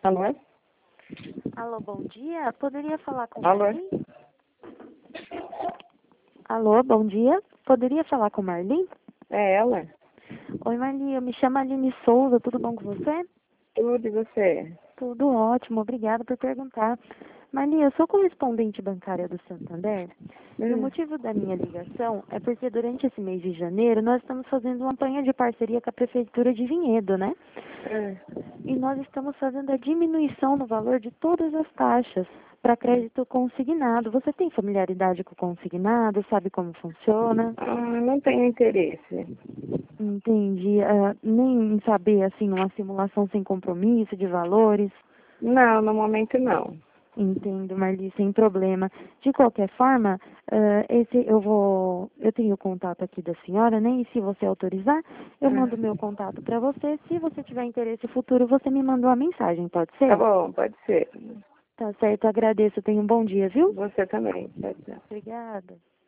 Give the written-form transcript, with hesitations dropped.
Alô? Alô, bom dia. Poderia falar com Alô? Marli? Alô, bom dia. Poderia falar com Marli? É ela? Oi, Marli. Eu me chamo Aline Souza. Tudo bom com você? Tudo, e você? Tudo ótimo. Obrigada por perguntar. Marli, eu sou correspondente bancária do Santander e o motivo da minha ligação é porque durante esse mês de janeiro nós estamos fazendo uma campanha de parceria com a Prefeitura de Vinhedo, né? É. E nós estamos fazendo a diminuição no valor de todas as taxas para crédito consignado. Você tem familiaridade com o consignado? Sabe como funciona? Não tenho interesse. Entendi. Nem em saber, assim, uma simulação sem compromisso de valores? Não, no momento não. Entendo, Marli, sem problema. De qualquer forma, eu tenho o contato aqui da senhora, né? E se você autorizar, eu mando meu contato para você. Se você tiver interesse futuro, você me manda uma mensagem, pode ser? Tá bom, pode ser. Tá certo, agradeço. Tenha um bom dia, viu? Você também. Tchau, tchau. Obrigada.